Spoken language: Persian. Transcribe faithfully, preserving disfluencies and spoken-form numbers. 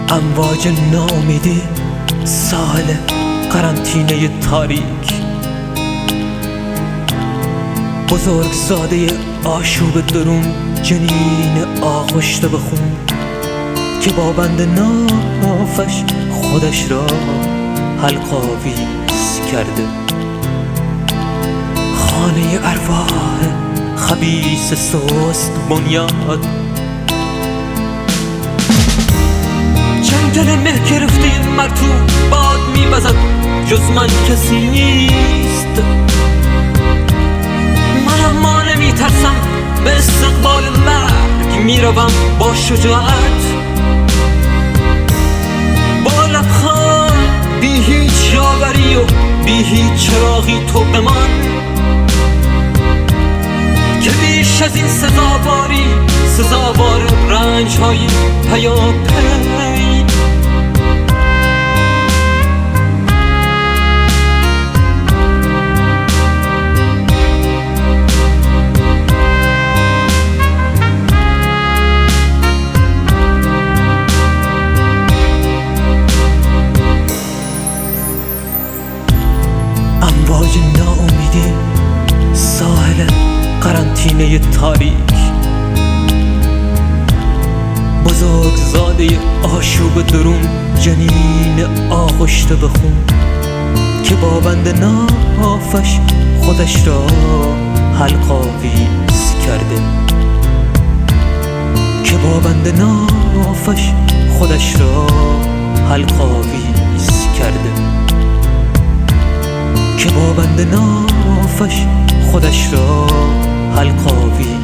امواج ناامیدی، ساحل قرنطینه تاریک، بزرگزاده آشوب درون، جنین آغشته به خون که با بند نافش خودش را حلق‌آویز کرده. خانه ارواح خبیث سست بنیاد، جنگل مه گرفته مرطوب باد می‌وزد، جز من کسی نیست. من اما نمی‌ترسم، به استقبال مرگ میروم با شجاعت، با لبخند بی هیچ یاوری و بی هیچ چراغی تو بمان که بیش از این سزاواری، سزاوار رنج‌های پیاپی. امواج ناامیدی، ساحل قرنطینه تاریک، بزرگزاده آشوب درون، جنین آغشته به خون که با بند نافش خودش را حلق‌آویز کرده، که با بند نافش خودش را حلق‌آویز کرده، که با بند نافش خودش را حلق‌آویز